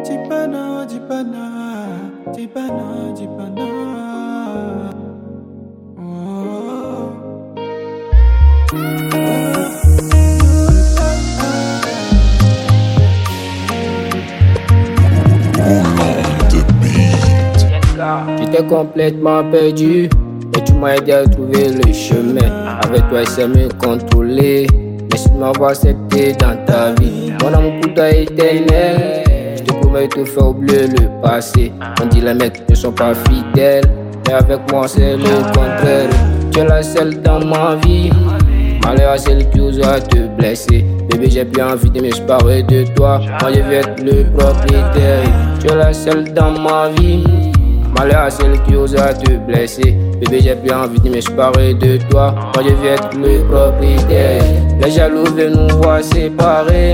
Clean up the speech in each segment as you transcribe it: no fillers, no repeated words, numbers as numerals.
Dis pas non, dis pas non, dis pas non, dis pas non. Oh. J'étais complètement perdu, mais tu m'as aidé à trouver le chemin. Avec toi, c'est me contrôler. Merci de m'avoir accepté dans ta vie. Mon amour pour toi est éternel. Je te promets de te faire oublier le passé. On dit les mecs ne sont pas fidèles, mais avec moi c'est le contraire. Tu es la seule dans ma vie. Malheur à celle qui osera te blesser. Bébé, j'ai plus envie de me séparer de toi. Moi, je veux être le propriétaire. Tu es la seule dans ma vie. Malheur à celle qui osera te blesser. Bébé, j'ai plus envie de me séparer de toi. Moi, je veux être le propriétaire. Les jaloux veulent nous voir séparés.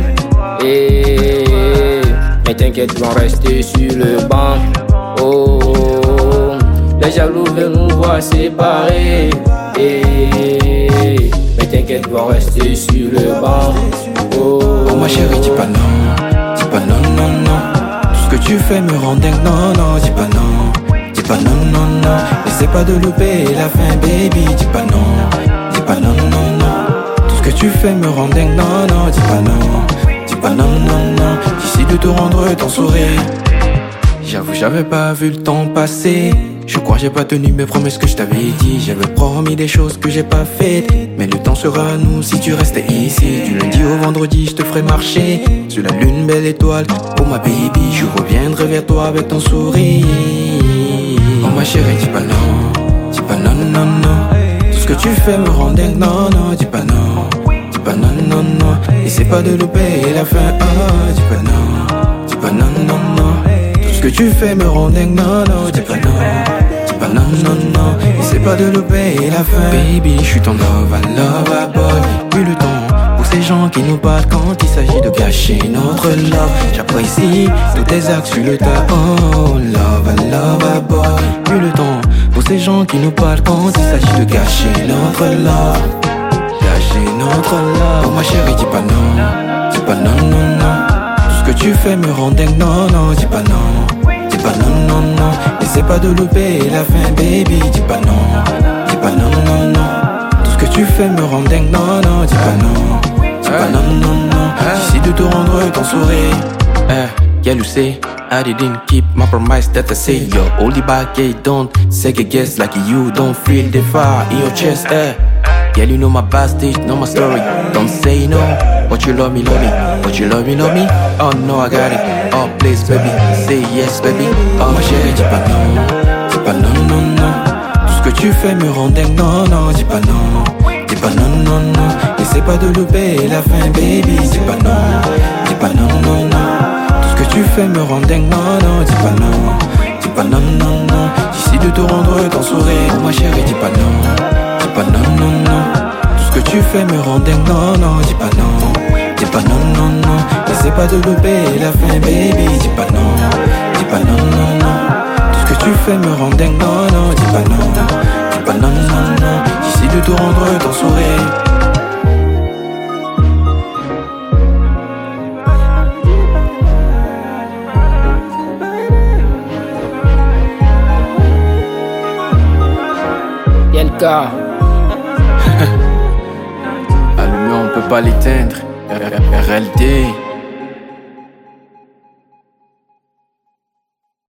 Mais t'inquiète, ils vont rester sur le banc. Oh, les jaloux veulent nous voir séparés. Mais t'inquiète, ils vont rester sur le banc. Oh ma chérie, dis pas non, dis pas non, non, non. Tout ce que tu fais me rend dingue, non, non, dis pas non, dis pas non, non, non. N'essaie pas de louper la fin, baby, dis pas non, dis pas non, non, non. Tout ce que tu fais me rend dingue, non, non, dis pas non, dis pas non, non, non. J'essaie de te rendre ton sourire. J'avoue, j'avais pas vu le temps passer. Je crois que j'ai pas tenu mes promesses que je t'avais dit. J'avais promis des choses que j'ai pas faites. Mais le temps sera à nous si tu restais ici. Du lundi au vendredi, je te ferai marcher sur la lune, belle étoile. Oh ma baby, je reviendrai vers toi avec ton sourire. Oh ma chérie, dis pas non, dis pas non, non, non. Tout ce que tu fais me rend dingue, non, non, dis pas non, dis pas non, non, non. Essaie pas de louper la fin, oh, dis pas non, dis pas non, non, non. Tout ce que tu fais me rend dingue, non, non, dis pas non. Non, non, non, essaie pas de louper la fin. Baby, je suis ton love boy. Plus le temps pour ces gens qui nous parlent quand il s'agit de gâcher notre love. J'apprécie tous tes actes sur le tas. Oh, love boy. Plus le temps pour ces gens qui nous parlent quand il s'agit de gâcher notre love. Gâcher notre love. Oh ma chérie, dis pas non, dis pas non, non, non. Tout ce que tu fais me rend dingue, non, non, dis pas non. Dis pas non, non, non. N'essaie pas de louper la fin, baby. Dis pas non, dis pas non, non, non. Tout ce que tu fais me rend dingue, non, non. Dis pas non, dis pas non, non, non. J'essaie de te rendre ton sourire. Yeah, you say I didn't keep my promise that I say. Yo, hold the back, yeah, don't second guess like you don't feel the fire in your chest. Girl, you know my backstage, know my story. Don't say no, but you love me, love me. But you love me, love me. Oh no, I got it. Oh please, baby, say yes, baby. Oh ma chérie, dis pas non, dis pas non, non, non. Tout ce que tu fais me rend dingue, non, non, dis pas non, dis pas non, non, non. N'essaie pas de louper la fin, baby, dis pas non, dis pas non, non, non. Tout ce que tu fais me rend dingue, non, non, dis pas non, dis pas non, non, non. J'essaie de te rendre ton sourire, oh ma chérie, dis pas non. Dis pas non, non, non. Tout ce que tu fais me rend dingue, non, non, dis pas non. Dis pas non, non, non. N'essaie pas de louper la fin, baby. Dis pas non, dis pas non, non, non. Tout ce que tu fais me rend dingue, non, non, dis pas non. Dis pas non, non, non. J'essaie de te rendre ton sourire. Yenka. La lumière on peut pas l'éteindre. RLD.